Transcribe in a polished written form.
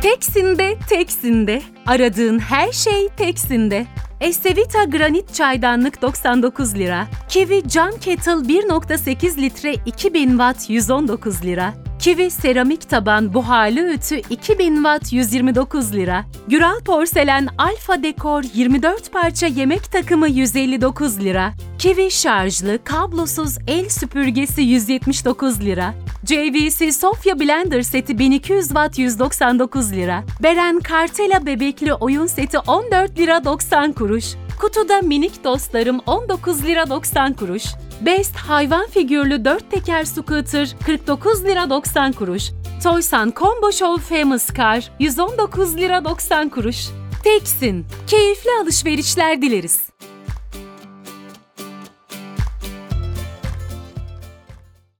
Teksin'de, Teksin'de. Aradığın her şey Teksin'de. Estevita Granit Çaydanlık 99 lira. Kiwi Cam Kettle 1.8 litre 2000 watt 119 lira. Kiwi Seramik Taban Buharlı Ütü 2000 watt 129 lira. Güral Porselen Alfa Dekor 24 parça yemek takımı 159 lira. Kiwi Şarjlı Kablosuz El Süpürgesi 179 lira. JVC Sofya Blender seti 1200 watt 199 lira. Beren Kartela Bebekli Oyun seti 14 lira 90 kuruş. Kutuda minik dostlarım 19 lira 90 kuruş. Best hayvan figürlü 4 teker scooter 49 lira 90 kuruş. Toysan Combo Show Famous Car 119 lira 90 kuruş. Teksin, keyifli alışverişler dileriz.